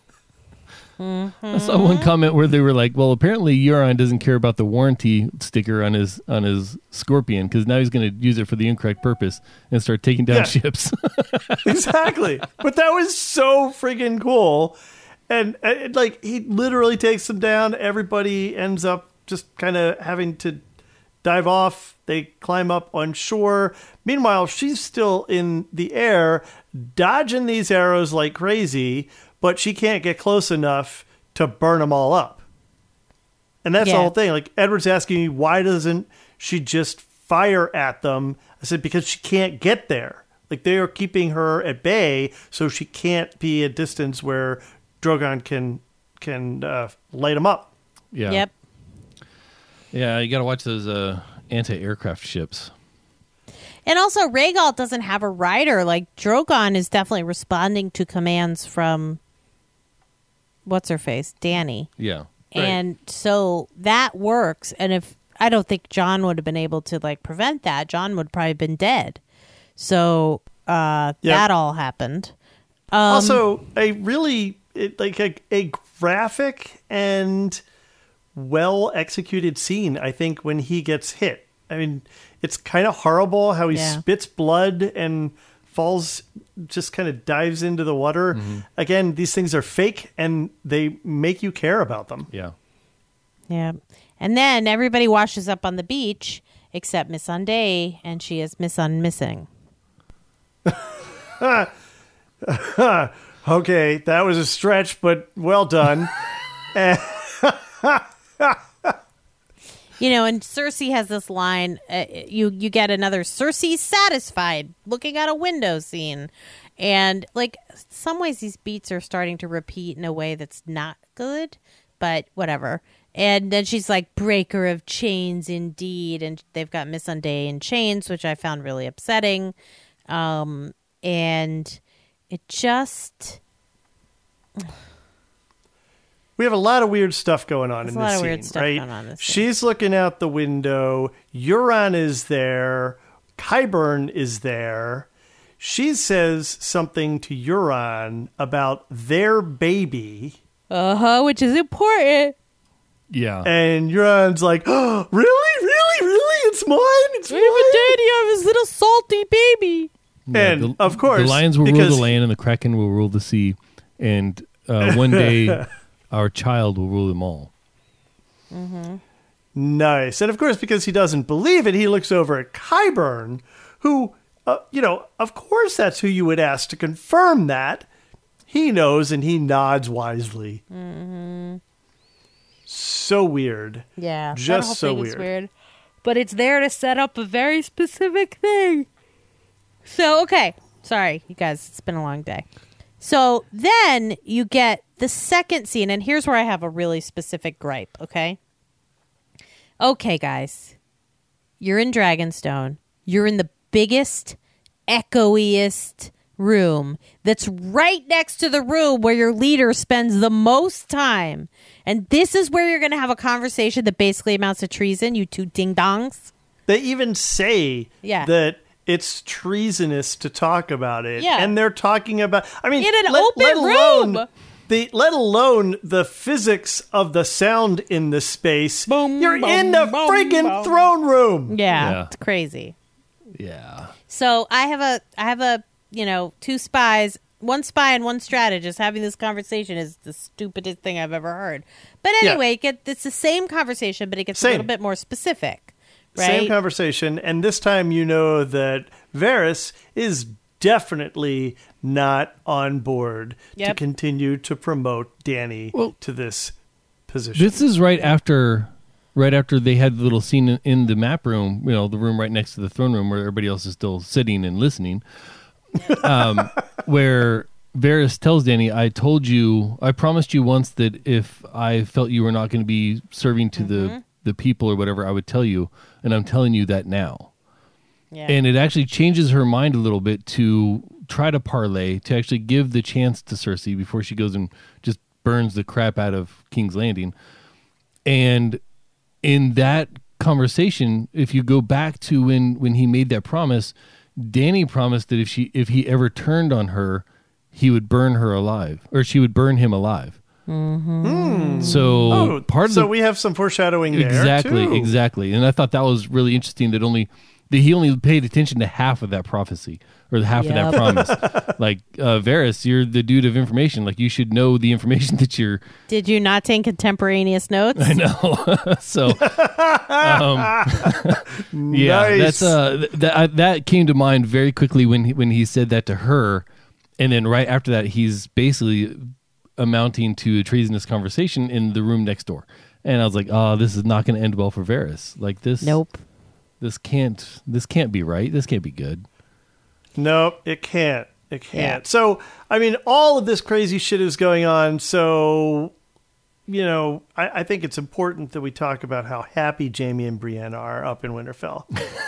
Mm-hmm. I saw one comment where they were like, "Well, apparently Euron doesn't care about the warranty sticker on his on his Scorpion, because now he's going to use it for the incorrect purpose and start taking down yeah. ships." Exactly. But that was so freaking cool, and uh, like he literally takes them down. Everybody ends up just kind of having to dive off. They climb up on shore. Meanwhile, she's still in the air, dodging these arrows like crazy, but she can't get close enough to burn them all up. And that's yeah. the whole thing. Like, Edward's asking me, why doesn't she just fire at them? I said, because she can't get there. Like, they are keeping her at bay, so she can't be a distance where Drogon can can uh, light them up. Yeah. Yep. Yeah, you got to watch those uh, anti-aircraft ships. And also, Rhaegal doesn't have a rider. Like, Drogon is definitely responding to commands from, what's her face, Dany. Yeah. And right. so that works. And if, I don't think Jon would have been able to, like, prevent that. Jon would probably have been dead. So uh, yep. that all happened. Um, also, a really, it, like, a, a graphic and well-executed scene, I think, when he gets hit. I mean, it's kind of horrible how he yeah. spits blood and falls, just kind of dives into the water. Mm-hmm. Again, these things are fake, and they make you care about them. Yeah. Yeah. And then everybody washes up on the beach, except Miss Unday, and she is Miss Unmissing. Okay, that was a stretch, but well done. You know, and Cersei has this line, uh, you you get another Cersei satisfied looking out a window scene. And, like, some ways these beats are starting to repeat in a way that's not good, but whatever. And then she's like, breaker of chains indeed. And they've got Miss Unday in chains, which I found really upsetting. Um, and it just... We have a lot of weird stuff going on There's in a this lot of scene, weird stuff right? going on in this She's scene. looking out the window. Euron is there. Qyburn is there. She says something to Euron about their baby. Uh-huh, which is important. Yeah. And Euron's like, oh, really? Really? Really? It's mine? It's Even mine? Daddy have his little salty baby. Yeah, And, the, of course, the lions will rule because- the land and the kraken will rule the sea. And uh, one day, our child will rule them all. Mm-hmm. Nice. And of course, because he doesn't believe it, he looks over at Qyburn, who, uh, you know, of course that's who you would ask to confirm that. He knows, and he nods wisely. Mm-hmm. so weird. Yeah, Just that whole so thing is weird. weird. But it's there to set up a very specific thing. So, okay. Sorry, you guys. It's been a long day. So then you get the second scene, and here's where I have a really specific gripe, okay? Okay, guys. You're in Dragonstone. You're in the biggest, echoiest room that's right next to the room where your leader spends the most time. And this is where you're going to have a conversation that basically amounts to treason, you two ding-dongs. They even say Yeah. that it's treasonous to talk about it. Yeah. And they're talking about, I mean, In an let, open let alone room. The, let alone the physics of the sound in the space. Boom, You're boom, in the boom, friggin' boom. throne room. Yeah, Yeah. it's crazy. Yeah. So I have a, I have a, you know, two spies, one spy and one strategist having this conversation is the stupidest thing I've ever heard. But Yeah. anyway, it get, it's the same conversation, but it gets Same. a little bit more specific, right? Same conversation, and this time you know that Varys is definitely not on board to Yep. continue to promote Dany Well, to this position. This is right after, right after they had the little scene in, in the map room. You know, the room right next to the throne room where everybody else is still sitting and listening. um, where Varys tells Dany, "I told you, I promised you once that if I felt you were not going to be serving to the the people or whatever, I would tell you, and I'm telling you that now." Yeah. And it actually changes her mind a little bit to try to parlay, to actually give the chance to Cersei before she goes and just burns the crap out of King's Landing. And in that conversation, if you go back to when, when he made that promise, Dany promised that if she if he ever turned on her, he would burn her alive, or she would burn him alive. Mm-hmm. So oh, part of so the, we have some foreshadowing there exactly, too. exactly, and I thought that was really interesting. That only that he only paid attention to half of that prophecy or half of that Yep. promise. Like uh, Varys, you're the dude of information. Like you should know the information that you're. Did you not take contemporaneous notes? I know. so, um, yeah, Nice. that's uh, th- that I, that came to mind very quickly when he, when he said that to her, and then right after that, he's basically amounting to a treasonous conversation in the room next door. And I was like, oh, this is not going to end well for Varys. Like this, Nope. This can't. This can't be right. This can't be good. Nope, it can't. It can't. Yeah. So, I mean, all of this crazy shit is going on. So, you know, I, I think it's important that we talk about how happy Jaime and Brienne are up in Winterfell.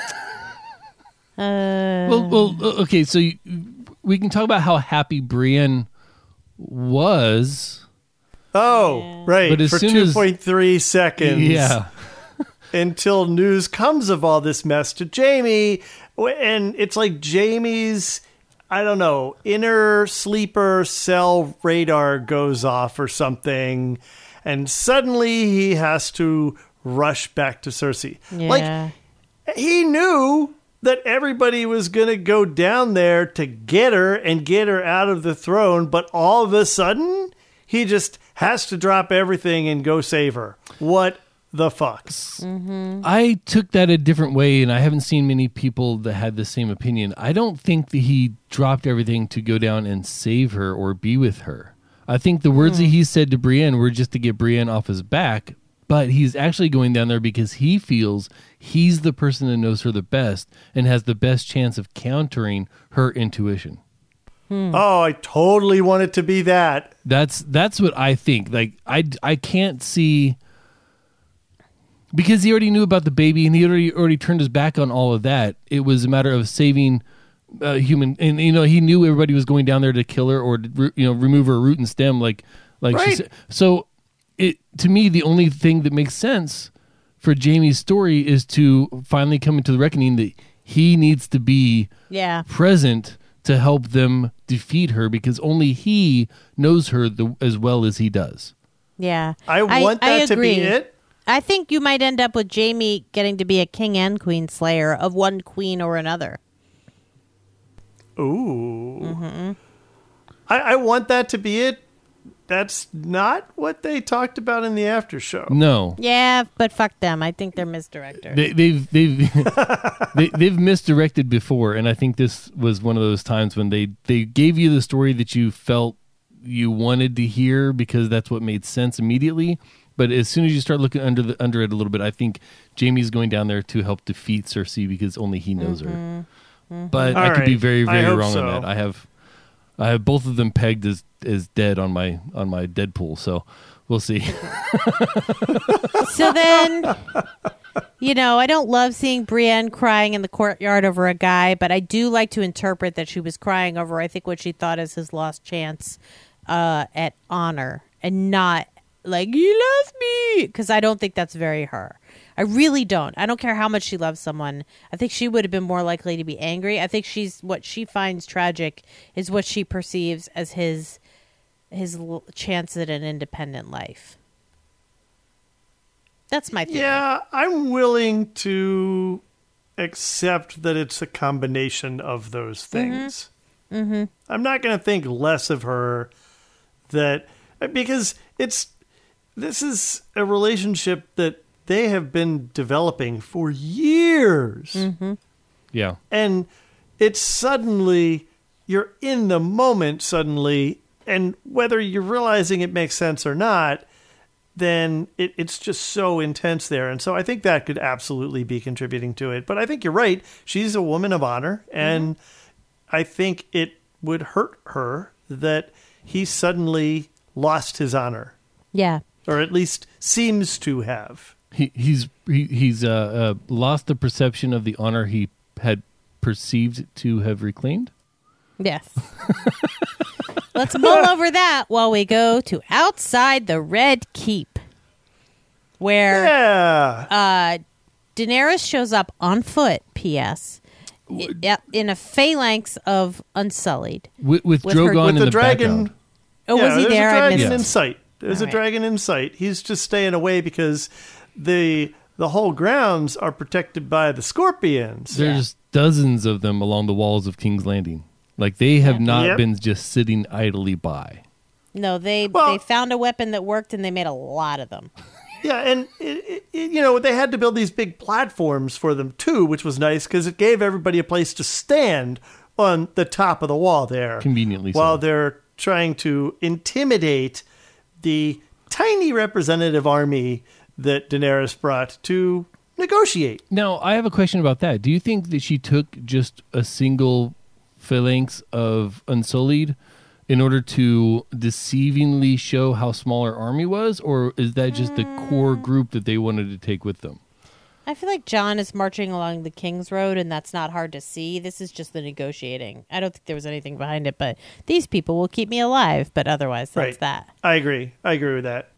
Uh, Well, well, uh, okay. So you, we can talk about how happy Brienne was. Oh, right. But as For soon as- two point three seconds. Yeah. Until news comes of all this mess to Jaime. And it's like Jaime's, I don't know, inner sleeper cell radar goes off or something. And suddenly he has to rush back to Cersei. yeah. Like, he knew that everybody was going to go down there to get her and get her out of the throne. But all of a sudden, he just has to drop everything and go save her. What the fuck? I took that a different way, and I haven't seen many people that had the same opinion. I don't think that he dropped everything to go down and save her or be with her. I think the words that he said to Brienne were just to get Brienne off his back, but he's actually going down there because he feels he's the person that knows her the best and has the best chance of countering her intuition. Oh, I totally want it to be that. That's that's what I think. Like I, I can't see, because he already knew about the baby and he already already turned his back on all of that. It was a matter of saving uh, human, and you know he knew everybody was going down there to kill her or to, you know remove her root and stem. Like like she Right. said. So it to me the only thing that makes sense for Jaime's story is to finally come into the reckoning that he needs to be Yeah. present to help them defeat her, because only he knows her the, as well as he does. Yeah. I want that to agree. be it. I think you might end up with Jaime getting to be a king and queen slayer of one queen or another. Ooh. Mm-hmm. I, I want that to be it. That's not what they talked about in the after show. No, Yeah, but fuck them. I think they're misdirectors. they, they've they've they, they've misdirected before, and I think this was one of those times when they they gave you the story that you felt you wanted to hear because that's what made sense immediately, But as soon as you start looking under the under it a little bit, I think Jaime's going down there to help defeat Cersei because only he knows Mm-hmm. her. Mm-hmm. But All I could be right. very, I very hope wrong so. on that. I have I have both of them pegged as, as dead on my on my Deadpool, so we'll see. So then, you know, I don't love seeing Brienne crying in the courtyard over a guy, but I do like to interpret that she was crying over, I think, what she thought is his lost chance uh, at honor, and not like, you love me, because I don't think that's very her. I really don't. I don't care how much she loves someone. I think she would have been more likely to be angry. I think she's what she finds tragic is what she perceives as his his l- chance at an independent life. That's my theory. Yeah, I'm willing to accept that it's a combination of those things. Mm-hmm. I'm not going to think less of her that because it's this is a relationship that they have been developing for years. Mm-hmm. Yeah. And it's suddenly, you're in the moment suddenly, and whether you're realizing it makes sense or not, then it, it's just so intense there. And so I think that could absolutely be contributing to it. But I think you're right. She's a woman of honor, and mm-hmm. I think it would hurt her that he suddenly lost his honor, Yeah. or at least seems to have. He he's he, he's uh, uh, lost the perception of the honor he had perceived to have reclaimed. Yes. Let's mull over that while we go to outside the Red Keep, where Yeah. uh, Daenerys shows up on foot. P S i- in a phalanx of Unsullied. With, with, With her- Drogon With in the, the dragon. background. Oh, Yeah, was he there's there? a I dragon missed in it. sight. There's All a right. dragon in sight. He's just staying away because the the whole grounds are protected by the scorpions. There's dozens of them along the walls of King's Landing. Like they have not Yep. been just sitting idly by. No, they Well- they found a weapon that worked, and they made a lot of them. Yeah, and it, it, you know they had to build these big platforms for them too, which was nice because it gave everybody a place to stand on the top of the wall there, Conveniently while so. they're trying to intimidate the tiny representative army that Daenerys brought to negotiate. Now, I have a question about that. Do you think that she took just a single phalanx of Unsullied in order to deceivingly show how small her army was, or is that just the core group that they wanted to take with them? I feel like John is marching along the King's Road, and that's not hard to see. This is just the negotiating. I don't think there was anything behind it, but these people will keep me alive. But otherwise, that's Right. that. I agree. I agree with that.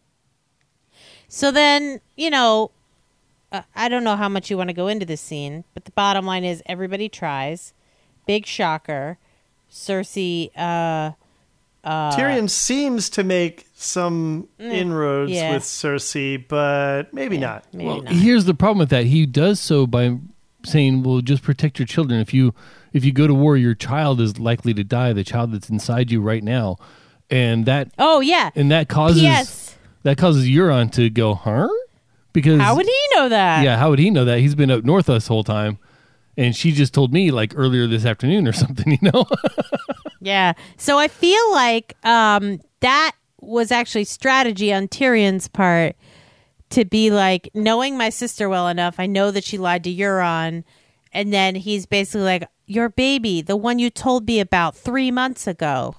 So then, you know, uh, I don't know how much you want to go into this scene, but the bottom line is everybody tries. Big shocker. Cersei, uh, Tyrion seems to make some inroads yeah. with Cersei, but maybe not. maybe Well, not. here's the problem with that. He does so by saying, well, just protect your children. If you if you go to war, your child is likely to die, the child that's inside you right now. And that Oh, yeah. and that causes Yes. that causes Euron to go, huh? Because How would he know that? Yeah, how would he know that? He's been up north this whole time. And she just told me like earlier this afternoon or something, you know? Yeah. So I feel like um, that was actually strategy on Tyrion's part to be like, knowing my sister well enough, I know that she lied to Euron. And then he's basically like, your baby, the one you told me about three months ago.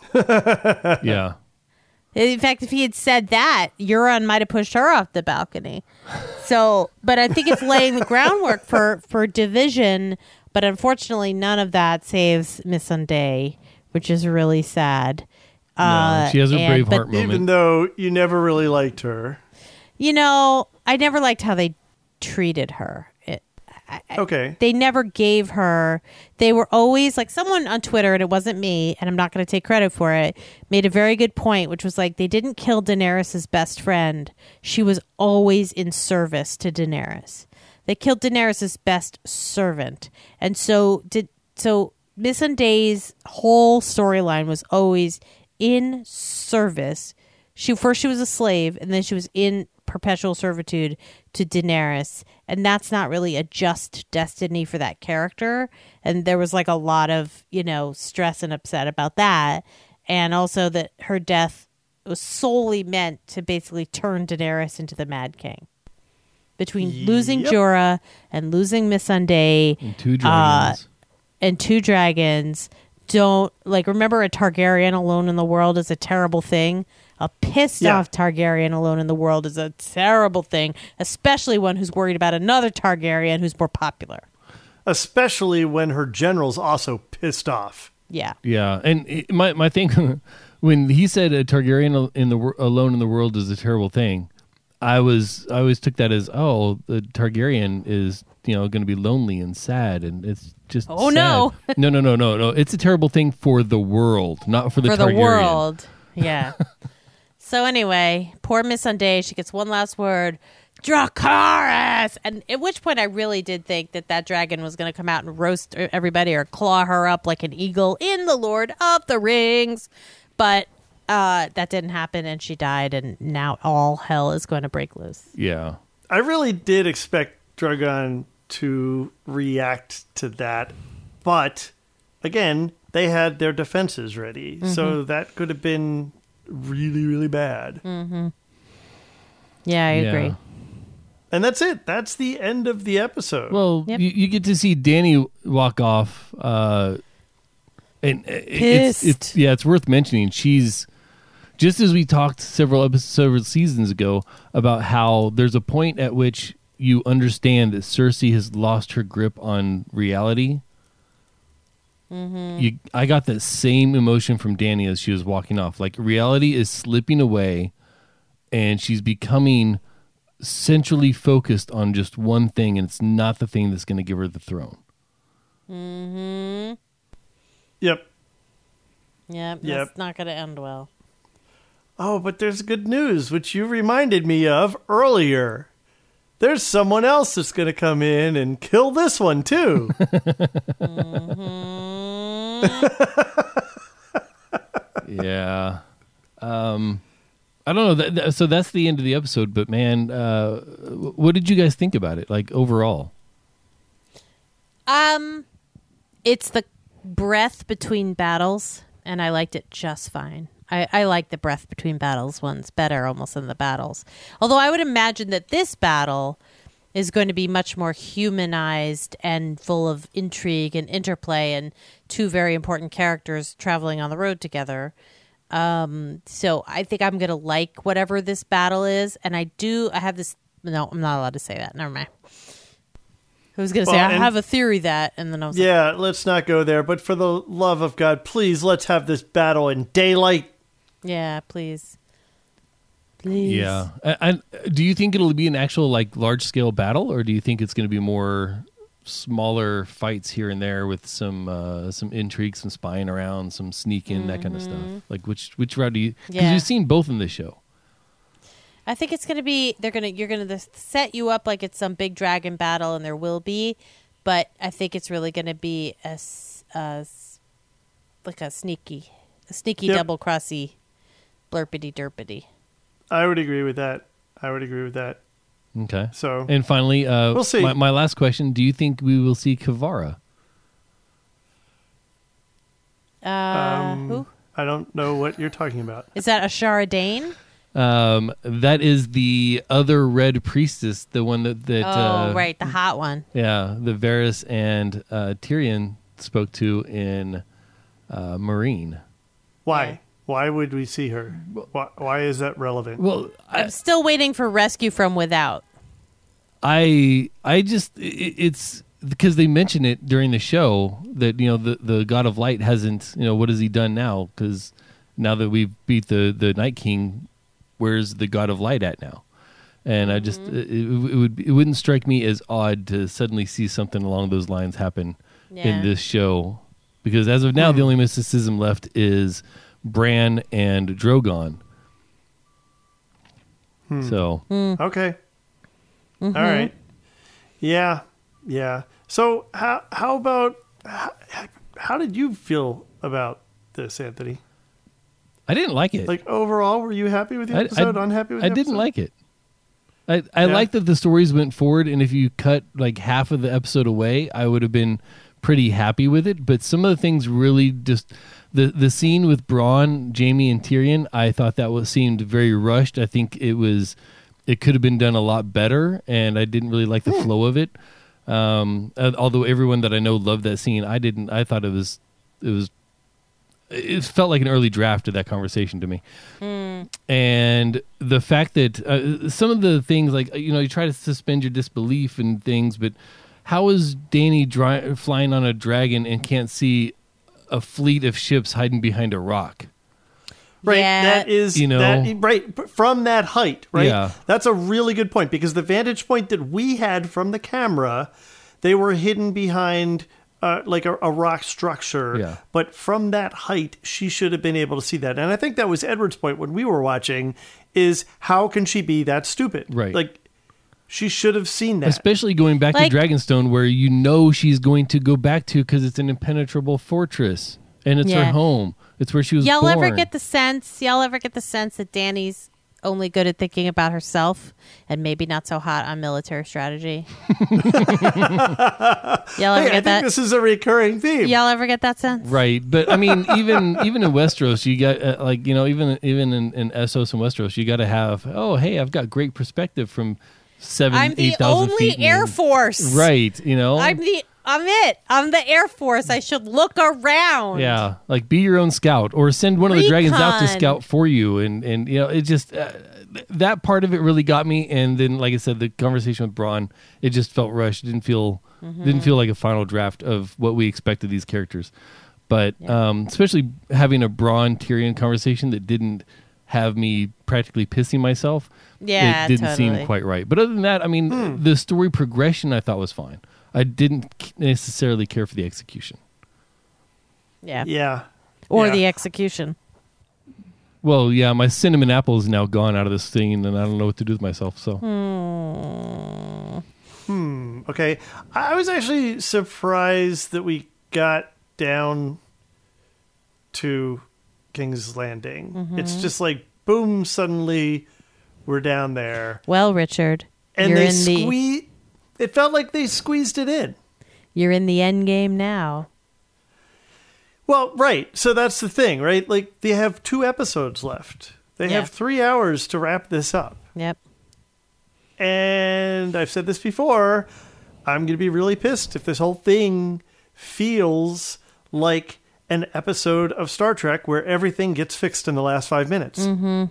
Yeah. In fact, if he had said that, Euron might have pushed her off the balcony. So, but I think it's laying the groundwork for, for division. But unfortunately, none of that saves Missandei, which is really sad. No, she has a and- brave but, heart moment. Even though you never really liked her. You know, I never liked how they treated her. It, I, I- Okay. they never gave her. They were always like someone on Twitter, and it wasn't me, and I'm not going to take credit for it, made a very good point, which was like they didn't kill Daenerys' best friend. She was always in service to Daenerys. They killed Daenerys' best servant, and so did so. Missandei's whole storyline was always in service. She first she was a slave, and then she was in perpetual servitude to Daenerys, and that's not really a just destiny for that character. And there was like a lot of, you know, stress and upset about that, and also that her death it was solely meant to basically turn Daenerys into the Mad King. Between losing Yep. Jorah and losing Missandei And two dragons. and two dragons, don't like remember a Targaryen alone in the world is a terrible thing. A pissed Yeah. off Targaryen alone in the world is a terrible thing, especially one who's worried about another Targaryen who's more popular. Especially when her general's also pissed off. Yeah. Yeah, and it, my my thing when he said a Targaryen in the wor- alone in the world is a terrible thing, I was I always took that as oh the Targaryen is you know going to be lonely and sad and it's just Oh, sad. no. no no no no no it's a terrible thing for the world, not for the For Targaryen. the world. Yeah. So anyway, poor Missandei, she gets one last word, Dracarys! And at which point I really did think that that dragon was going to come out and roast everybody or claw her up like an eagle in The Lord of the Rings. But uh, that didn't happen and she died and now all hell is going to break loose. Yeah. I really did expect Drogon to react to that, but again, they had their defenses ready, Mm-hmm. so that could have been really, really bad. Mm-hmm. Yeah, I Yeah. agree. And that's it. That's the end of the episode. Well, Yep. you, you get to see Dany walk off, uh, and it- it's, it's Pissed. yeah, it's worth mentioning. She's just as we talked several episodes, several seasons ago about how there's a point at which you understand that Cersei has lost her grip on reality. Mm-hmm. You, I got that same emotion from Dany as she was walking off. Like reality is slipping away, and she's becoming centrally focused on just one thing, and it's not the thing that's going to give her the throne. Mm-hmm. yep. Yep, Yep. that's not going to end well. Oh, but there's good news, which you reminded me of earlier. There's someone else that's going to come in and kill this one, too. Yeah. Um, I don't know. That, that- so that's the end of the episode. But man, uh, w- what did you guys think about it? Like overall? Um, it's the breath between battles, and I liked it just fine. I, I like the breath between battles ones better almost than the battles. Although I would imagine that this battle is going to be much more humanized and full of intrigue and interplay and two very important characters traveling on the road together. Um, so I think I'm going to like whatever this battle is. And I do, I have this, no, I'm not allowed to say that. Never mind. I was going to say, Well, I and- have a theory that, and then I was like, Yeah, let's not go there. But for the love of God, please, let's have this battle in daylight. yeah, please. Please. Yeah. I, I, do you think it'll be an actual like large scale battle, or do you think it's going to be more smaller fights here and there with some uh, some intrigue, some spying around, some sneaking, that kind of stuff? Like which which route do you? Because Yeah. you've seen both in this show. I think it's going to be, they're going to, you're going to set you up like it's some big dragon battle, and there will be, but I think it's really going to be a, s- a s- like a sneaky, a sneaky Yep. double crossy, blurpity derpity. I would agree with that. I would agree with that. Okay. So, And finally, uh, We'll see. My, my last question: do you think we will see Kavara? Uh, Um, who? I don't know what you're talking about. Is that Ashara Dane? Um, that is the other red priestess, the one that that Oh, uh, right, the hot one. yeah, the Varys and uh, Tyrion spoke to in uh, Marine. Why? Yeah. Why would we see her? Why, why is that relevant? Well, I'm still waiting for Rescue from Without. I I just it, it's because they mention it during the show that you know the the God of Light hasn't you know what has he done now, because now that we've beat the the Night King, where's the God of Light at now? And I just it, it would it wouldn't strike me as odd to suddenly see something along those lines happen Yeah. in this show, because as of now the only mysticism left is Bran and Drogon. So Okay. All right. Yeah. Yeah. So how how about how, how did you feel about this, Anthony? I didn't like it. Like overall, were you happy with the I- I- episode? Unhappy with I the didn't episode? like it. I, I Yeah. like that the stories went forward, and if you cut like half of the episode away, I would have been pretty happy with it, but some of the things really just the the scene with Bronn, Jaime, and Tyrion, I thought that was seemed very rushed. I think it was it could have been done a lot better, and I didn't really like the flow of it. Um, although everyone that I know loved that scene, I didn't. I thought it was it was it felt like an early draft of that conversation to me. Mm. And the fact that uh, some of the things, like, you know, you try to suspend your disbelief and things, but how is Dany dry, flying on a dragon and can't see a fleet of ships hiding behind a rock? Right, yeah. that is, you know, that, right, from that height, right? Yeah. That's a really good point, because the vantage point that we had from the camera, they were hidden behind uh, like a, a rock structure. Yeah. But from that height, she should have been able to see that. And I think that was Edward's point when we were watching, is how can she be that stupid? Right. Like, she should have seen that. Especially going back Like- to Dragonstone, where you know she's going to go back to because it's an impenetrable fortress and it's Yeah. her home. It's where she was Y'all born. ever get the sense? Y'all ever get the sense that Dany's only good at thinking about herself and maybe not so hot on military strategy? Y'all ever Hey, I get think that? this is a recurring theme. Y'all ever get that sense? Right, but I mean, even even in Westeros, you got uh, like you know, even even in, in Essos and Westeros, you got to have. Oh, hey, I've got great perspective from seven, I'm the eight thousand only feet. Air and- Force. Right, you know. I'm the. I'm it. I'm the Air Force. I should look around. Yeah, like be your own scout, or send one of the dragons out to Recon. scout for you, and and you know, it just uh, th- that part of it really got me. And then, like I said, the conversation with Bronn, it just felt rushed. It didn't feel Mm-hmm. didn't feel like a final draft of what we expected these characters. But um, especially having a Bronn Tyrion conversation that didn't have me practically pissing myself. Yeah, it didn't totally. seem quite right. But other than that, I mean, Hmm. the story progression I thought was fine. I didn't necessarily care for the execution. Yeah. Yeah. Or Yeah. the execution. Well, yeah, my cinnamon apple is now gone out of this thing, and I don't know what to do with myself. So, Hmm. Okay. I was actually surprised that we got down to King's Landing. Mm-hmm. It's just like, boom, suddenly we're down there. Well, Richard, And you're they in the squeeze. It felt like they squeezed it in. you're in the end game now. Well, right. So that's the thing, right? Like, they have two episodes left. They Yeah. have three hours to wrap this up. Yep. And I've said this before, I'm going to be really pissed if this whole thing feels like an episode of Star Trek where everything gets fixed in the last five minutes. Mm-hmm.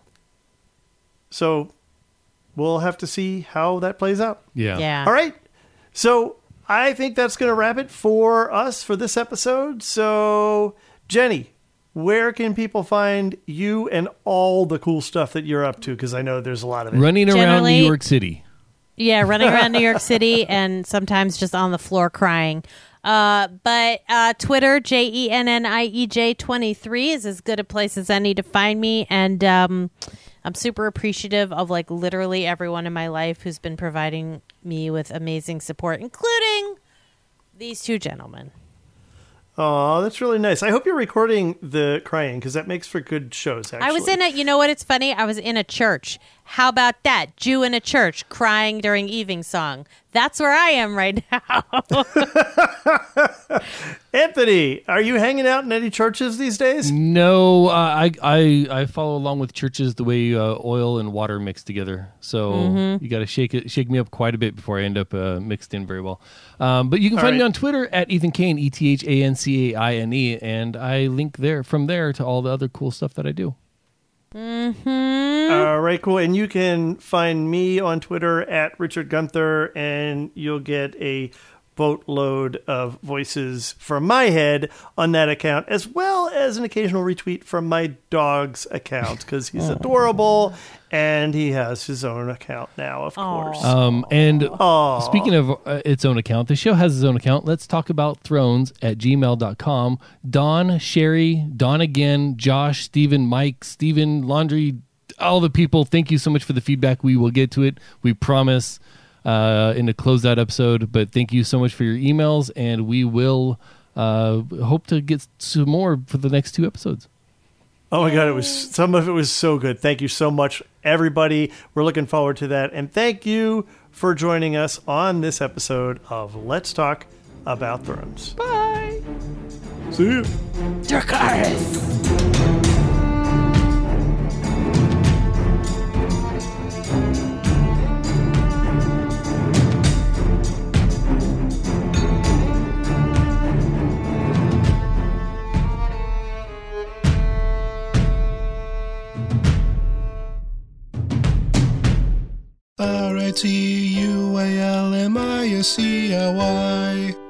So we'll have to see how that plays out. yeah. Yeah. All right. So I think that's going to wrap it for us for this episode. So, Jenny, where can people find you and all the cool stuff that you're up to? Because I know there's a lot of it. Running around Generally- New York City. Yeah, running around New York City and sometimes just on the floor crying. Uh, but uh, Twitter, J E N N I E J twenty-three is as good a place as any to find me. And um, I'm super appreciative of like literally everyone in my life who's been providing me with amazing support, including these two gentlemen. Oh, that's really nice. I hope you're recording the crying because that makes for good shows, actually. I was in a, you know what? It's funny. I was in a church. How about that? Jew in a church crying during evening song. That's where I am right now. Anthony, are you hanging out in any churches these days? No, uh, I, I I follow along with churches the way uh, oil and water mix together. So Mm-hmm. you got to shake it, shake me up quite a bit before I end up uh, mixed in very well. Um, but you can All find me right. on Twitter at Ethan Kane, E T H A N C A I N E, and I link there from there to all the other cool stuff that I do. All right, cool. And you can find me on Twitter at Richard Gunther, and you'll get a boatload of voices from my head on that account, as well as an occasional retweet from my dog's account, because he's adorable, and he has his own account now, of course. Um, and Aw. speaking of uh, its own account, the show has its own account. Let's talk about thrones at gmail dot com. Don, Sherry, Don again, Josh, Stephen, Mike, Stephen, Laundry, all the people. Thank you so much for the feedback. We will get to it. We promise uh, in a closeout episode. But thank you so much for your emails, and we will uh, hope to get some more for the next two episodes. Oh my God, it was some of it was so good. Thank you so much, everybody. We're looking forward to that. And thank you for joining us on this episode of Let's Talk About Thrones. Bye. See you. Dracarys. R I T U A L M I S C L Y